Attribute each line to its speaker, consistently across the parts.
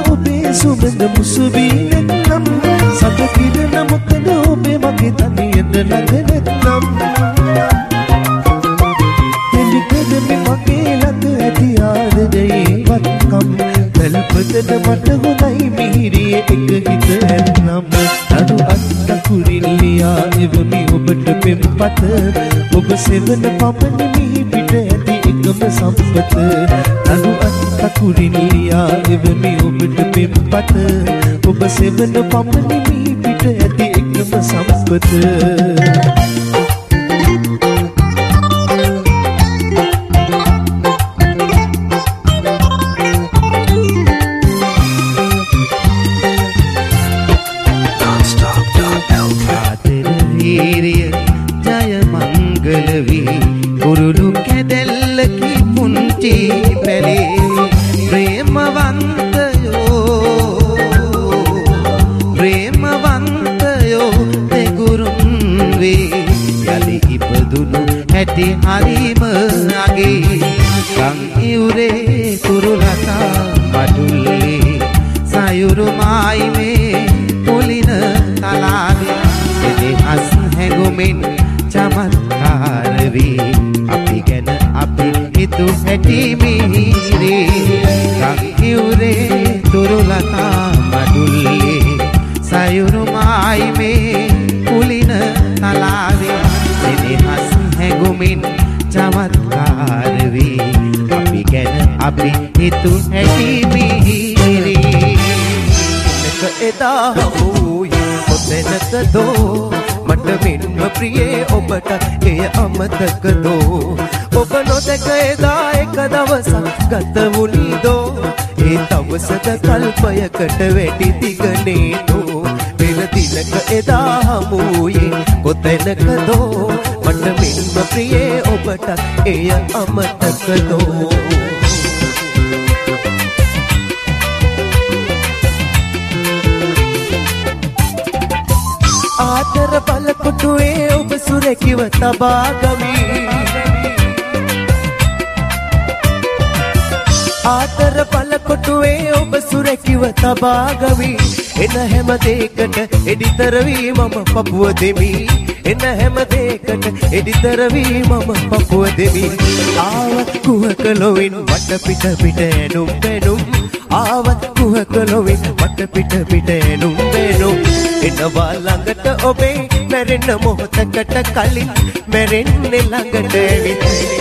Speaker 1: ඔබේ සුබඳ මුසුවී නැත්නම් සඳ කිරණ මොකද ඔබේ මගේ තනියෙන් ළඟ නැත්නම් එලිකදමි මගේ ළඟ ඇති ආදරයේ වත්කම් තල්පතට මට හොඳයි මිහිරියේ එක හිත ඇත්නම් නඩු අත්තකුරිල්ලියා එවමි ඔබට පෙම්පත ඔබ සෙවන පමණ මිහි පිට ඇති එකම සම්පත නඩු අත්තකුරිල්ලියා එවමි ඔබට පෙම්පත ඔබ සෙවන පමණ මිහි පිට ඇති එකම සම්පත
Speaker 2: කුරුළු කැදැල්ලකි පුංචි පැලේ ප්‍රේමවන්තයෝ දෙගුරුන් වේ යලි ඉපදුණු හැටි හරිම අගේ ගම් ඉවුරේ කුරුලතා මඩුල්ලේ සයුරු මායිමේ පොලින තලාවේ එදෙහස් හැඟුමින් චමත්කාර වේ අපි ගැන අපි හිතු හැටි මිහිරේ ගම් ඉවුරේ කුරුලතා මඩුල්ලේ සයුරු මායිමේ පුලින තලාවේ එදෙහස් හැඟුමින් චමත්කාර වේ අපි ගැන අපි හිතු හැටි මිහිරේ එක එදා හමුයේ කොතැනකදෝ මට මෙන්ම ප්‍රියේ ඔබට එය අමතකදෝ ඔබ නොදැක එදා එක දවසක් ගත වුණිදෝ ඒ දවසද කල්පයකට වැඩි දිගනේදෝ පෙර දිනක එදා හමුයේ කොතැනකදෝ මට මෙන්ම ප්‍රියේ ඔබට එය අමතකදෝ ආදර බලකොටුවේ ඔබ සුරැකිව තබා ගමි ආදර බලකොටුවේ ඔබ සුරැකිව තබා ගමි එන හැම දෙයකට එඩිතර වී මම පපුව දෙමි එන හැම දෙයකට එඩිතර වී මම පපුව දෙමි ආවත් කුහක ලොවින් වට පිට පිට එනුම් බැනුම් ආවත් කුහක ලොවින් වට පිට පිට එනුම් බැනුම් එනවා ළඟට ඔබේ මැරෙන්න මොහොතකට කලින් මැරෙන්නේ ළඟට ඇවිත්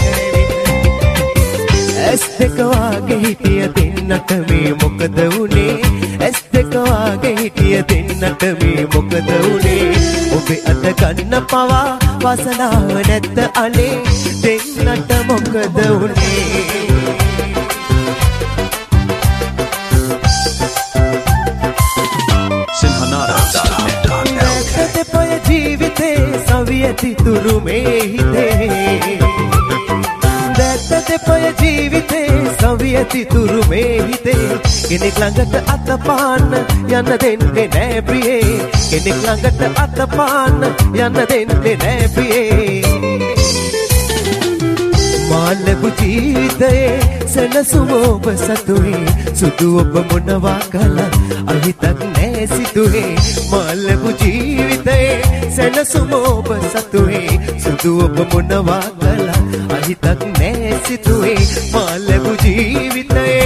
Speaker 2: ඇස් දෙක වාගේ හිටිය දෙන්නට මේ මොකද වුනේ ඇස් දෙක වාගේ හිටිය දෙන්නට මේ මොකද වුනේ ඔබේ අත ගන්න පවා වාසනාව නැත්ත අනේ දෙන්නට මොකද වුනේ දෙපය ජීවිතේ සවියති තුරු මේ හිතේ දැත්ත දෙපය ජීවිතේ සවියති තුරු මේ හිතේ කෙනෙක් ළඟට අත පාන්න යන්න දෙන්නේ නෑ ප්‍රියේ කෙනෙක් ළඟට අත පාන්න යන්න දෙන්නේ නෑ ප්‍රියේ මාලබු ජීවිතයේ සෙනසුම ඔබ සතුවේ සුදු ඔබ මොනවා කළත් අහිතක් නෑ සිතුවේ මාලබු ජීවිතයේ සෙනසුම ඔබ සතුවේ සුදු ඔබ මොනවා කළත් අහිතක් නෑ සිතුවේ මාලබු ජීවිතයේ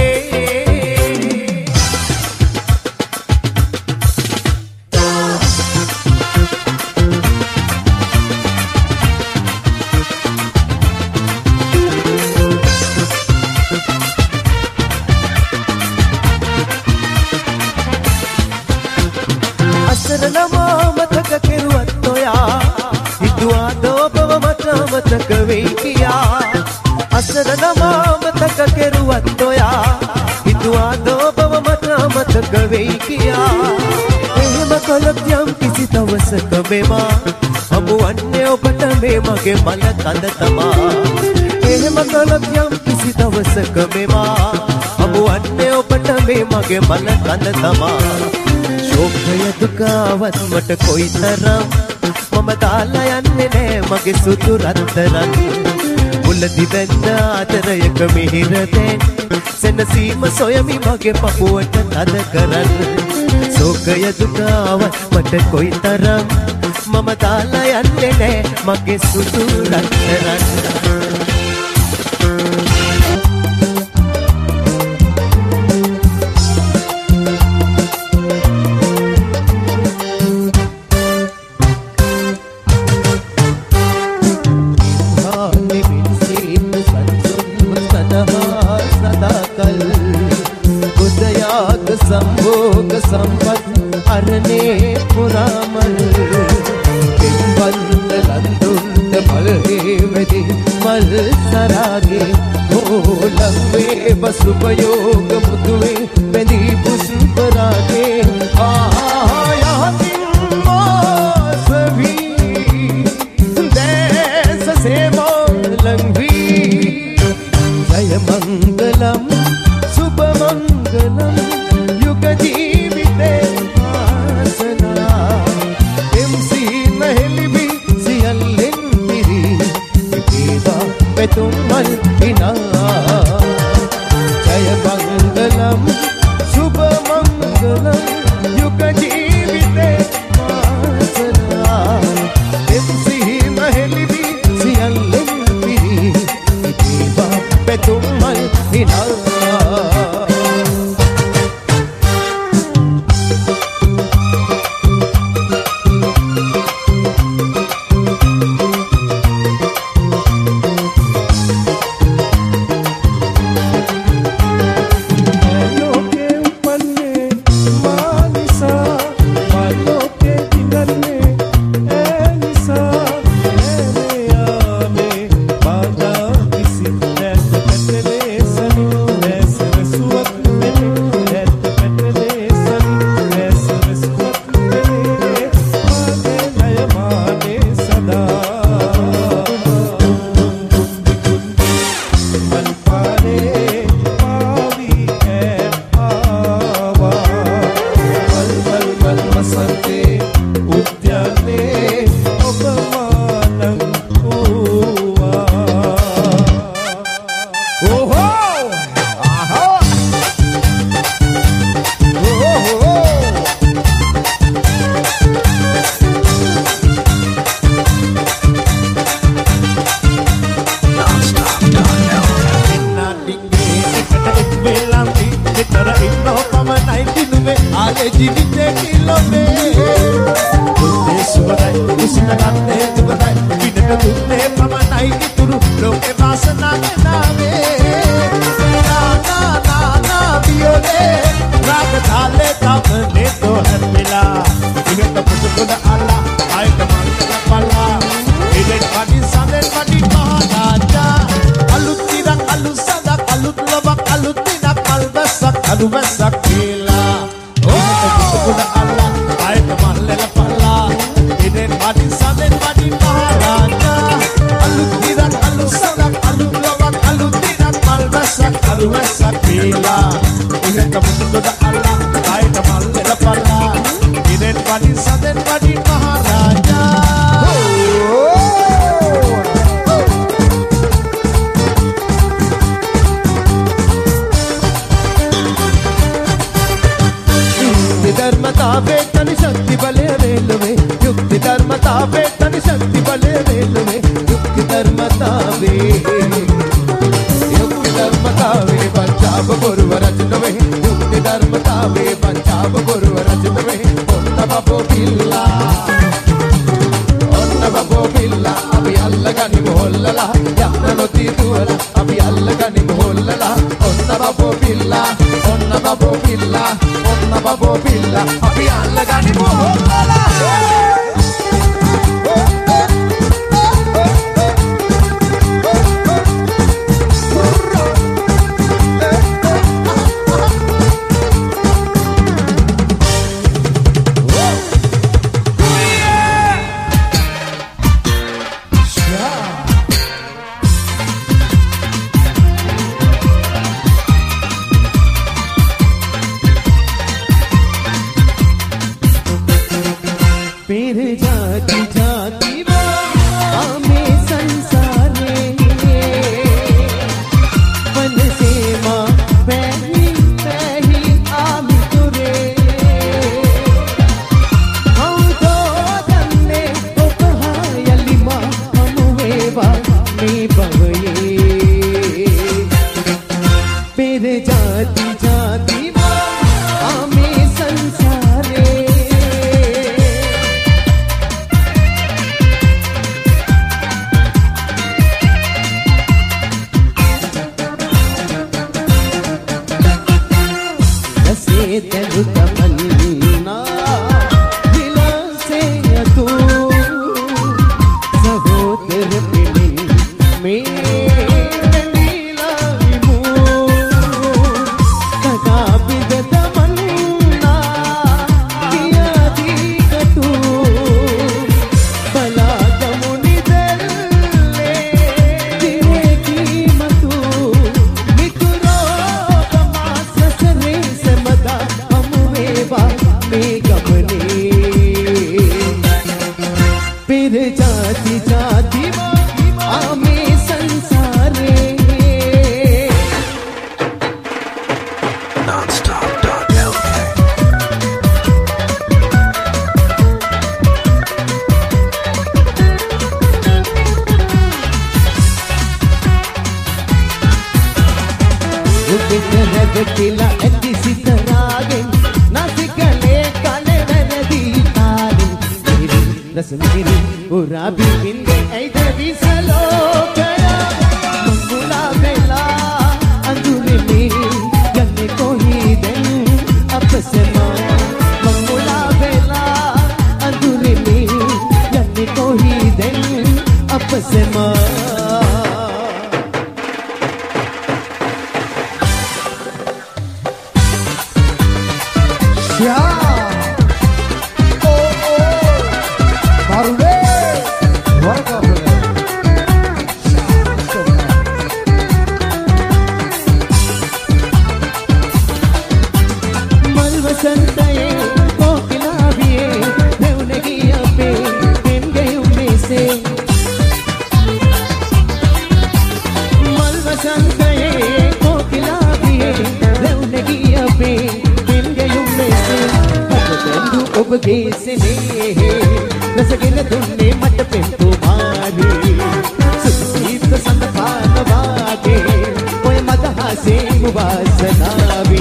Speaker 2: මතක කෙරුවත් ඔයා හිතුවාද ඔබව මට මතක වෙයි කියා අසරණ මතක කෙරුවත් ඔයා හිතුවාද ඔබව මට මතක වෙයි කියා එහෙම කළොත් යම් කිසි දවසක මෙමා හමුවන්නේ ඔබට මේ මගේ මල කඳ තමා එහෙම කළොත් යම් කිසි දවසක මෙමා හමුවන්නේ ඔබට මේ මගේ මල කඳ තමා ශෝකය දුකාවත් මට කොයිතරම් මම දාලා යන්නේ නෑ මගේ සුදු රත්තරන් මුලදි වැන්න ආදරයක මිහිරතෙන් සෙනසීම සොයමි මගේ පපුවට තද කරන්න සෝකය දුකාව මට කොයිතරම් මම දාලා යන්නේ නෑ මගේ සුදු රත්තරන්
Speaker 1: संभोग संपत अरने पुरामल पिंबंद लंदुंद मलहे वेदि मल सरागे लंबे बसुपयोग मुतुवे वेदि पुष्परागे सभी देश से लंघी जय मंगलम शुभ मंगलम जीविते आसना एमसी नहलिबी सियल्लिन पिरी देवा पेतुमल इना जय मंगलम शुभ मंगलम युग जीविते आसना एमसी नहलिबी सियल्लिन पिरी देवा पेतुमल इना
Speaker 2: तमन्ना दिलों से तू सहोदर मिली मेरे नीलामू कदाबिद तमन्ना किया दी कतू भला गमुनी दल्ले दिले की मतू मिकुरो तमास सरे से मदा हम वेवा में गमने फिर जाती जाती आमे संसारे
Speaker 1: Nonstop.lk
Speaker 2: उबिटला ऐसी सितरागे नासिकले काले नदी तारे मेरी रसमेरी उराबी बिंदे ऐदे विसलो करा मंगुला बेला अंधुरे में गन्ने को ही दिन अब से माँ मंगुला बेला अंधुरे में गन्ने को ही दिन अब से माँ रसगिन दुन्ने मट पिंटू मारी सुसीत संदपान वागे कोई मदहा से मुबासना भी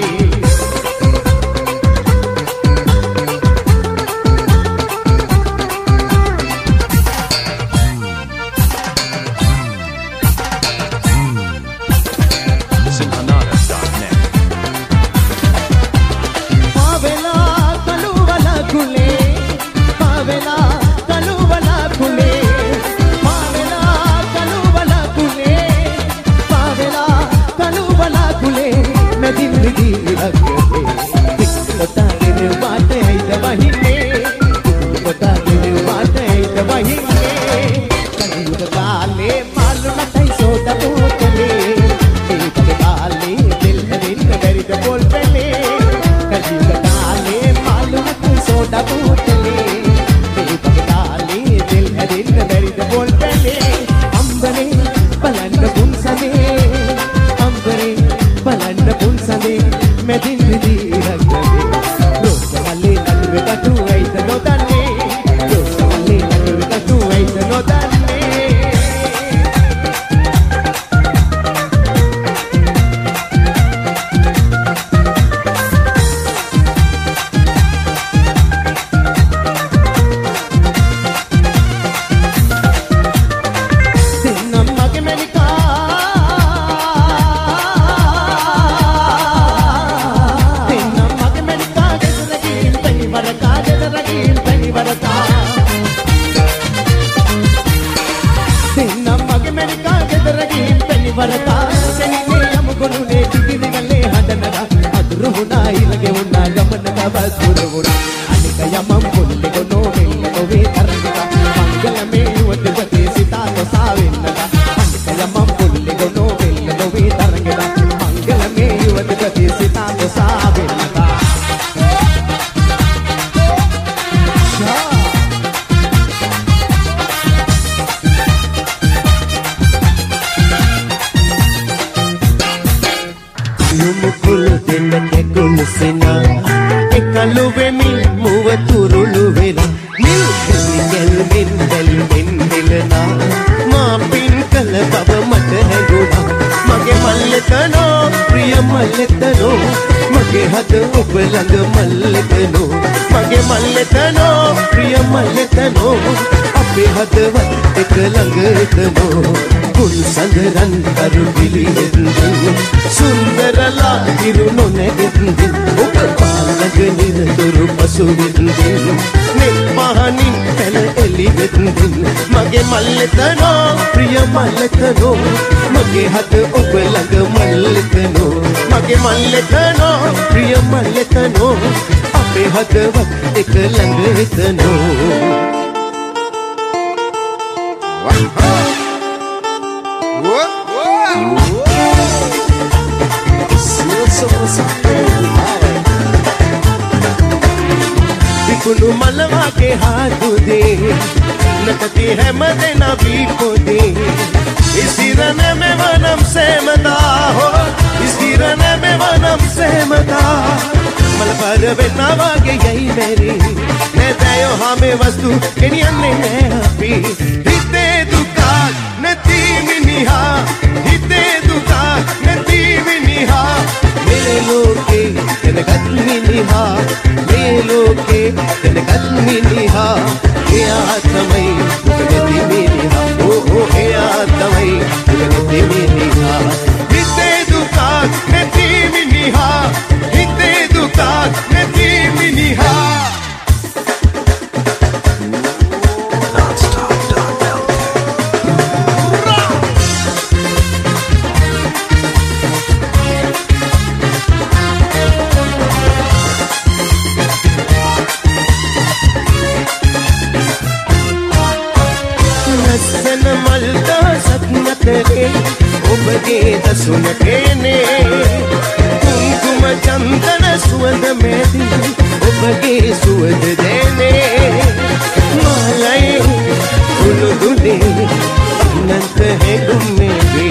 Speaker 2: मगे हद उपलंग मल्लितनो मगे मल्लितनो प्रिय मल्लितनो अपे हद वत्तिक लंगतनो කුල් සඳරන් කරු පිළිහෙන්දින් සුන්දරලා ඉරුණු නැගෙන්දින් ඔබ පාලක නිරතුරු පසු වෙන්දින් නිපහනින් පැන එලි වෙන්දින් මගේ මල්ලතනෝ ප්‍රිය මල්ලතනෝ මගේ හද ඔබ ළඟ මල්ලතනෝ මගේ මල්ලතනෝ ප්‍රිය මල්ලතනෝ අපේ හදවත් එක ළඟ එතනෝ बिकुलू मलवा के हाथ दे नकती है मदीना बीको दे इसी रने में वनम से मता हो इसी रने में वनम से मता मल पर बिना वागे यही मेरी मैं दयो हमें वस्तु किनियने हैप्पी हिते दुकान नती मिनिहा हिते दुकान नती मिनिहा मेरे लोके तेने गत्मिनिहा मेरे लोके तेने गत्मिनिहा हे आत्मई गति मिनिहा ओ हे आत्मई गति मिनिहा हिते दुकान नती मिनिहा हिते दुकान नती मिनिहा ඔබගේ දසුන කේනේ කුංකුම චන්දන සුවඳ මෙති ඔබගේ සුවඳ දෙනේ මාලයි උළුදුනේ අනන්ත හැඟුමේ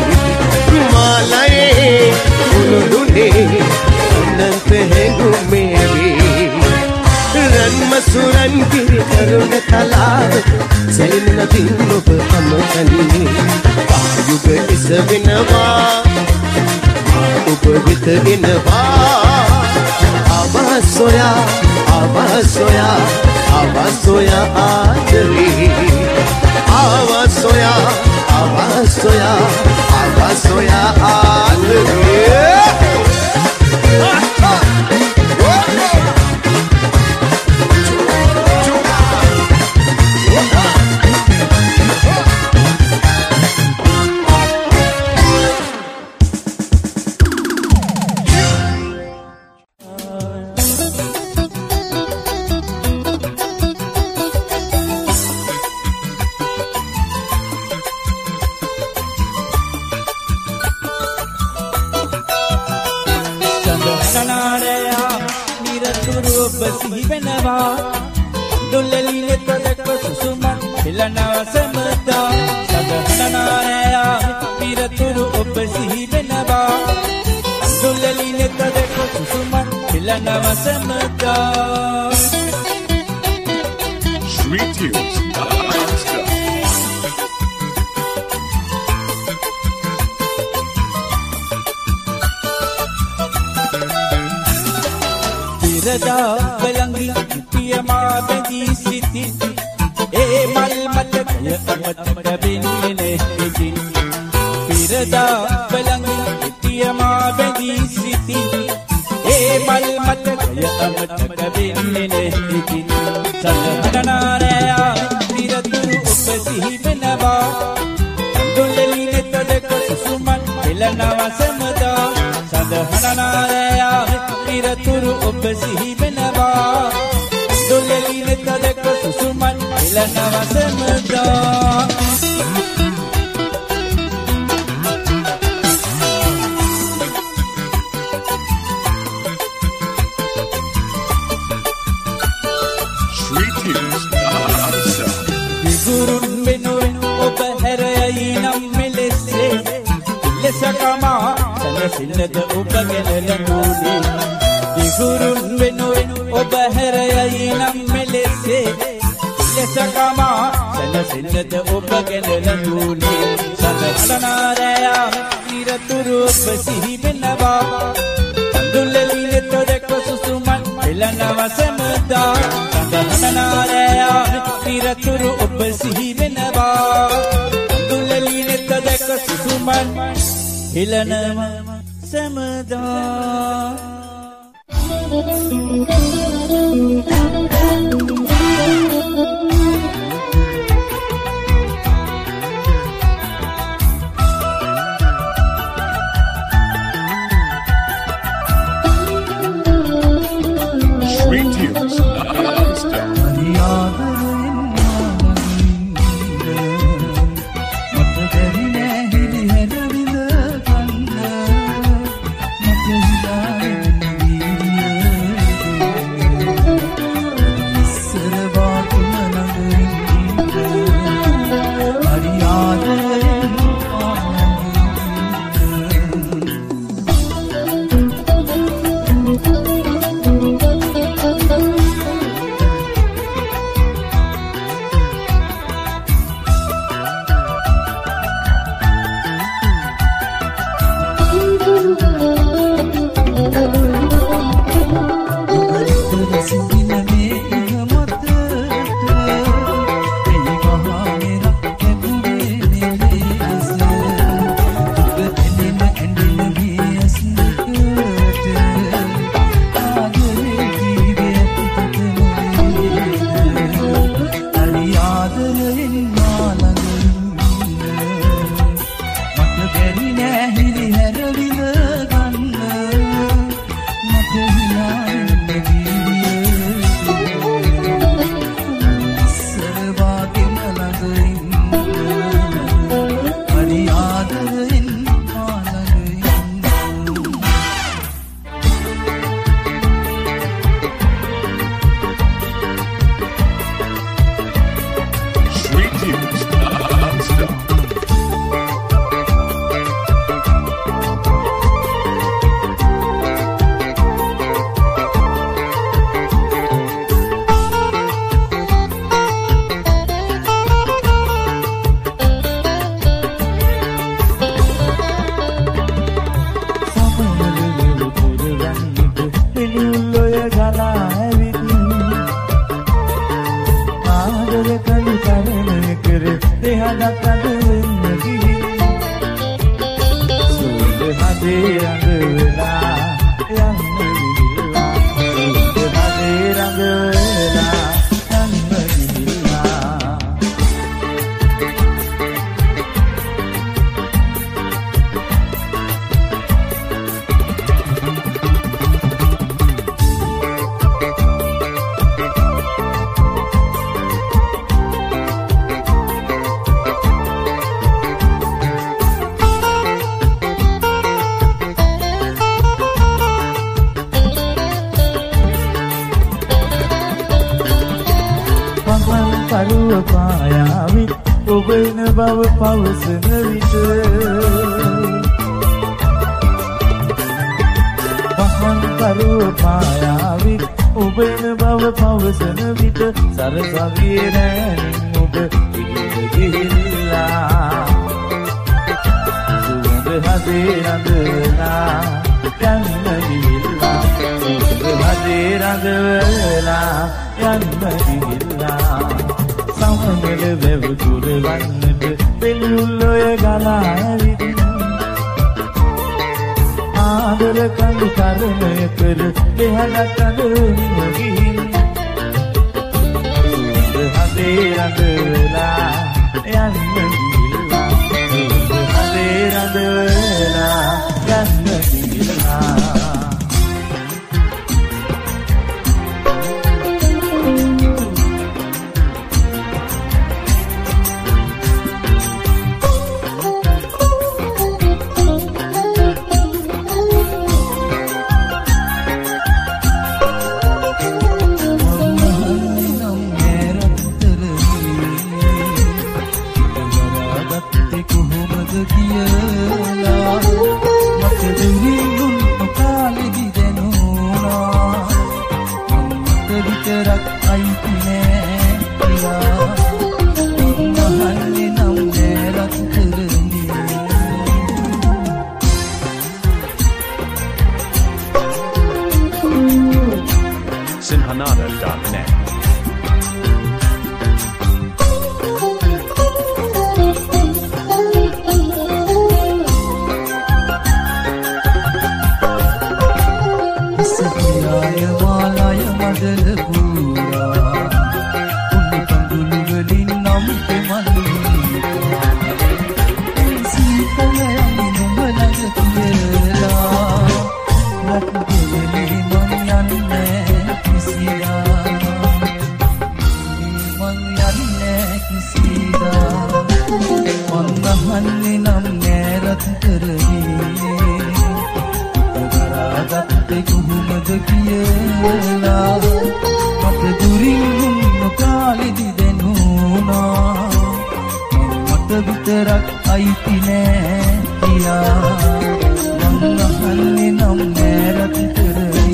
Speaker 2: මාලයි උළුදුනේ අනන්ත හැඟුමේ रन मसुरन गिर करुण तलाव सैन दिन ඔබ අමතන්නේ ආයුග ඉස වෙනවා ඔබ විත එනවා ආවසෝයා ආවසෝයා ආවසෝයා ආදරේ ආවසෝයා ආවසෝයා ආවසෝයා ආදරේ
Speaker 3: සම්බන් හිලනම සමදා
Speaker 4: Sinhanada.net.
Speaker 3: මදල පුරා උණු කඳුළු වලින් නම් පෙමලුවා සීතලයි නුඹ ළඟ කියලා රත් දෙවලේ මං යන්නේ කිසිදා මං යන්නේ කිසිදා මං අහන්නේ නම් නෑ රත් කරේ ගත්තේ කොහොමද කියලා මට දුරින් නොකාලෙදි දෙනුනා මට විතරක් අයිති නෑ කියා මං අහන්නේ නම් නෑ රත් කරේ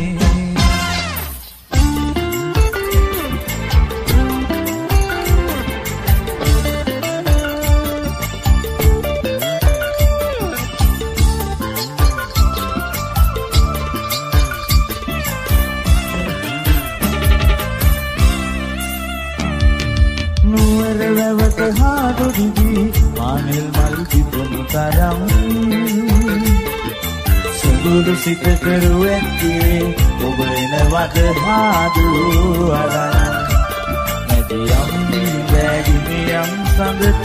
Speaker 3: මානෙල් මල් තිබුණු තරම් සුදුරු සිත කරුවැත්තේ ඔබ එනවද හාදු අරන් නැදියම් වැගිනියම් සඳට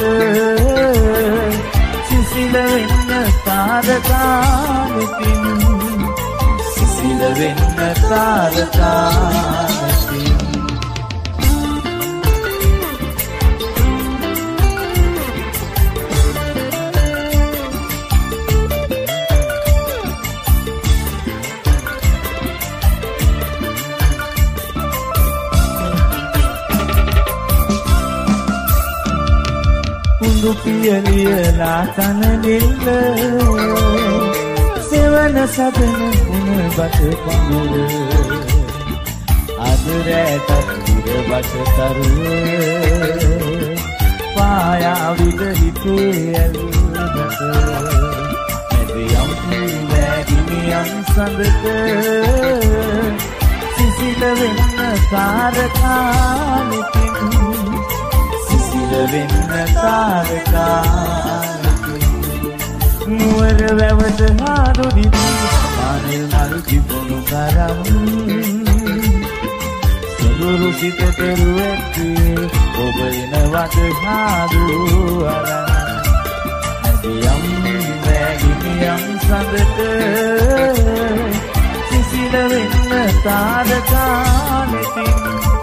Speaker 3: සිසිල වෙන්න තාරකානෙතින් සිසිල වෙන්න තාරකානෙතින් පියලියලා තන දෙල්ල සෙවන සදන උණ බට පඳුර අදරැටත් ඉර බට තරුව පායා විද හිතේ ඇල්ලට නැදියම් වැගිනියම් සඳට සිසිල වෙන්න තාරකානෙතින් වෙන්න තාරකානෙතින් නුවර වැවට හාදුදිදී මානෙල් මල් තිබුණු තරම් සොඳුරු සිත කෙරුවැත්තේ ඔබ එනවද හාදු අරන් නැදියම් වැගිනියම් සඳට සිසිල වෙන්න තාරකානෙතින්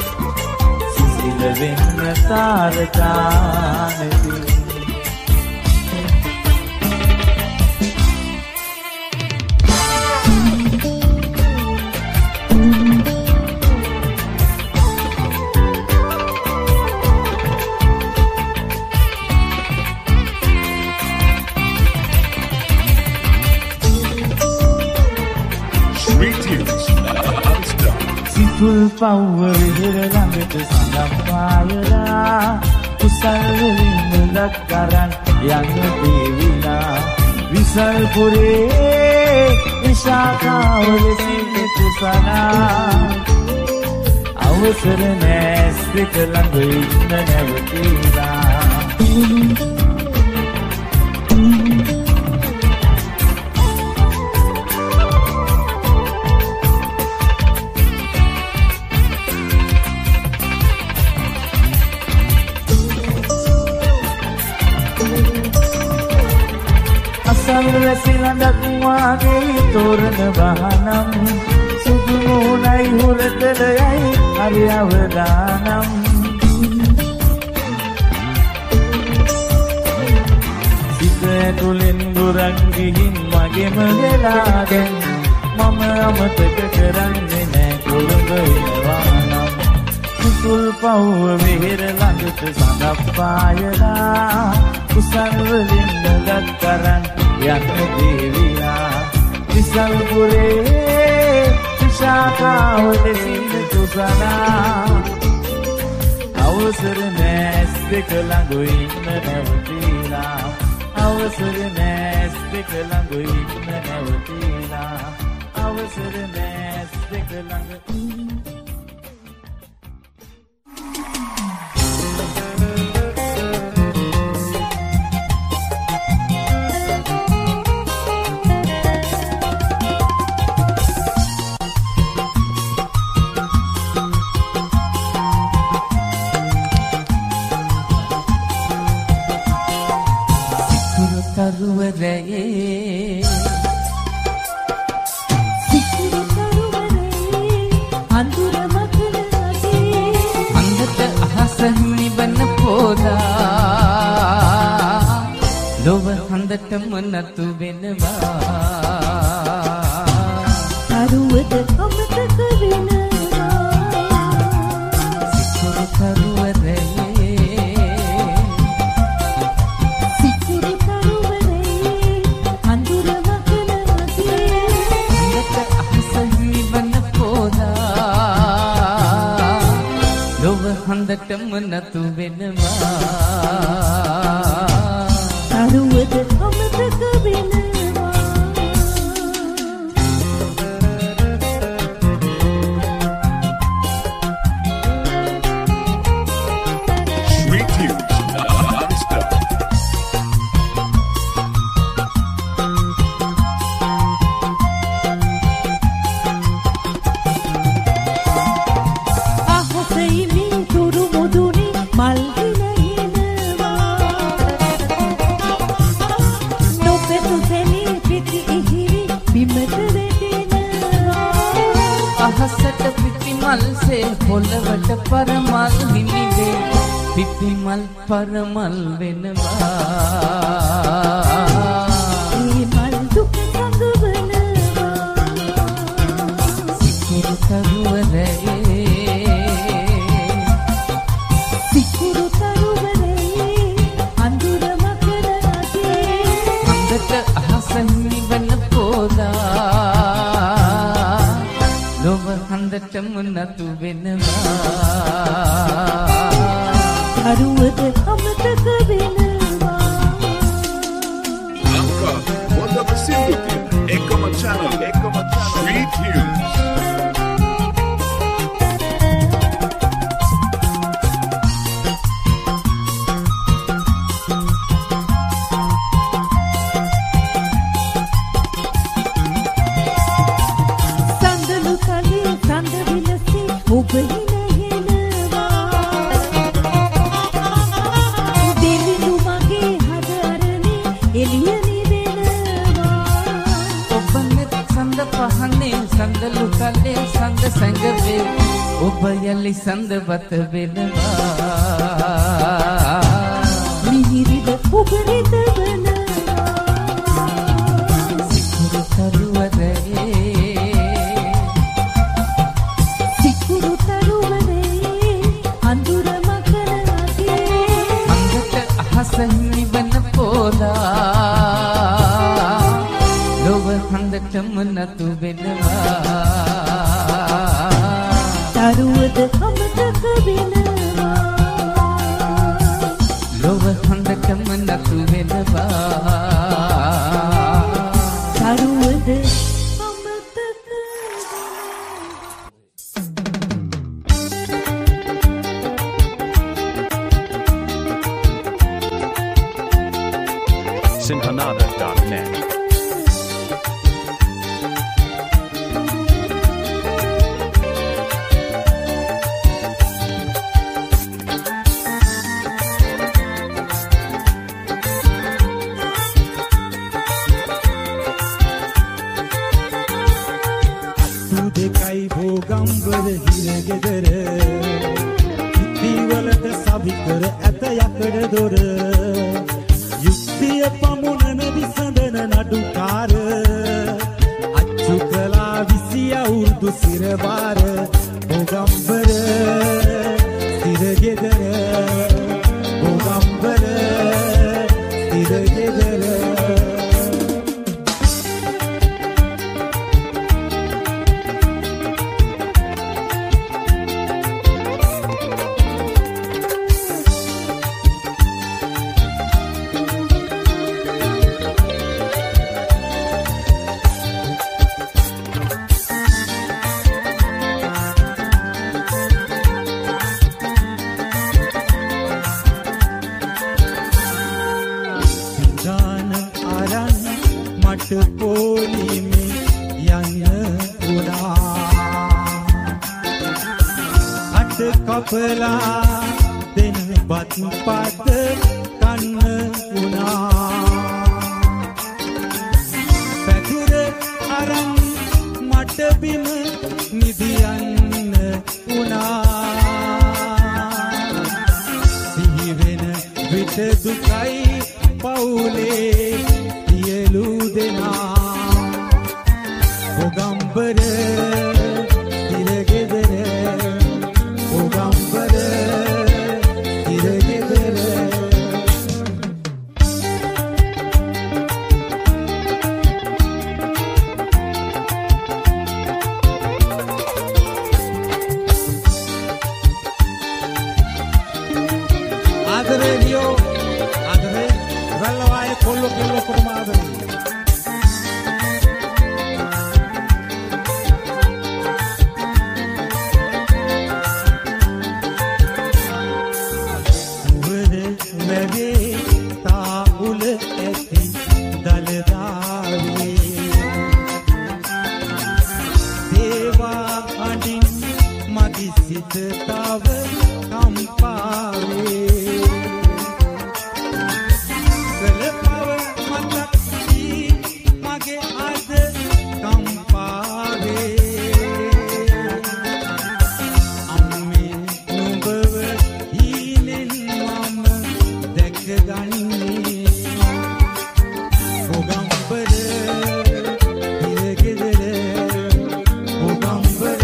Speaker 3: වෙන්න තාරකානෙතින් සිතුල් පව්ව විහිර ළඟට සඳම් පායලා කුසල් වලින් මුලක් කරන් යන්න දේවිලා විසල් පුරේ විශාඛාවල සිට කුසලා අවසර නැස් දෙක ළඟ ඉන්න නැවතිලා සල්වැසිලඳක් වාගේ තෝරන බහනම් සුදු මූණයි හුරතලයයි හරි අවදානම් සිත ඇතුලෙන් දුරන් ගිහින් මගෙම වෙලා දැන් මම අමතක කරන්නේ නෑ කොළඹ එනවානම් සිතුල් පව්ව මෙහෙර ළඟට සඳක් පායලා කුසල් වලින් මුලක් කරන් යන්න දේවිලා විසල් පුරේ විශාඛාවල සිට කුසලා අවසර නැස් දෙක ළඟ ඉන්න නැවතිලා අවසර නැස් දෙක ළඟ ඉන්න නැවතිලා අවසර නැස් දෙක ළඟ
Speaker 4: තරුවරයේ
Speaker 5: අඳුර මකල අගේ
Speaker 4: අන්දට අහස නිවන පෝදා ලොව හඳටම නතු වෙනවා
Speaker 5: තරුවද අමතක වෙනවා
Speaker 4: සිකුරු තරුවරයේ
Speaker 5: සිකුරු තරුවරේ අඳුර මකල අගේ
Speaker 4: අන්දට අහස නිවන පෝදා ලොව හඳටම නතු වෙනවා
Speaker 5: තරුවද අමතක වෙනවා
Speaker 6: Sweet Tunes, non-stop.
Speaker 5: අහසෙයි මින් තුරු මුදුනි මල් හිනහිනවා නොපෙතු සෙනී පිටි ඉහිරි බිමට වැටෙනවා
Speaker 4: අහසට පිටිමල් සේ පොළවට පරමල් හිමිවේ පිටිමල් පරමල් වෙනවා
Speaker 5: මේ මල් දුක සංගවනවා
Speaker 4: සිකුරු තරුවරයේ
Speaker 5: සිකුරු තරුවරේ අඳුර මකල අගේ
Speaker 4: අන්දට අහස නිවන පෝදා ලොව හඳටම නතු වෙනවා
Speaker 5: තරුවද අමතක වෙනවා
Speaker 6: Angka, Wanda Pacific, Ekoma Channel, Sweet Tunes.
Speaker 5: සඳලු කලේ සඳ විලසේ ඔබ හිනහෙනවා දෙලිලු මගේ හද අරනේ එළිය නිවෙනවා
Speaker 4: ඔබනෙත් සඳ පහනේ සඳලු කලේ සඳ සැඟවේ ඔබ යලි සඳවත වෙනවා
Speaker 5: මිහිරිද ඔබ රිදවනවා
Speaker 4: සිකුරු තරුවරයේ
Speaker 5: සිකුරු තරුවරේ අඳුර මකල අගේ
Speaker 4: අන්දට අහස නිවන පෝදා ලොව හඳටම නතු වෙනවා
Speaker 5: තරුවද අමතක වෙනවා
Speaker 4: ලොව හඳටම නතු වෙනවා
Speaker 5: තරුවද අමතක
Speaker 6: Sinhanada.net.
Speaker 7: දෙකයි භෝගම්බර හිරගෙදර ඉතිවලට සවිකර ඇත යකඩ දොර යුක්තිය පමුණන විසඳන නඩුකාර අච්චු කලා විසි අවුරුදු සිරවාර භෝගම්බර හිරගෙදර භෝගම්බර හිරගෙදර පොලිමේ යන්න උනා අට කපලා දෙන බත් පත කන්න උනා බිම නිදියන්න වුණා සිහි වෙන විට දුකයි පවුලේ සියලු දෙනා ඔගම්බර ඉරගෙදර ඔගම්බර ඉරගෙදර ආදරේ ලියෝ ආදරේ රල්වායේ කොල්ල කොටම ආදරේ සිතතාව කම්පාවේ කලපව මතක්ී මගේ අද කම්පාවේ අම්මේ නුඹව හීනෙන් මම දැකගන්නේ ඔගම්බර ඉරගෙදර ඔගම්බර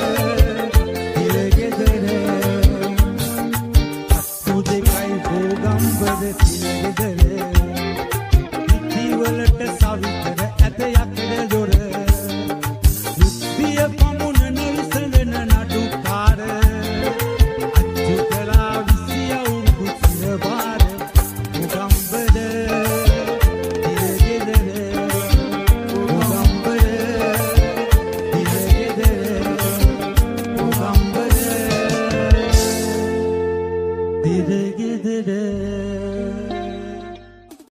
Speaker 7: ඉතිවලට සවිතර ඇත යකඩ දොර යුද්ධිය පමුණන විසඳන නඩුකාර අච්චු කලා විසියවුරු සිරවාර ඔගම්බර ඉරගෙදර ඔගම්බර ඉරගෙදර ඔගම්බර ඉරගෙදර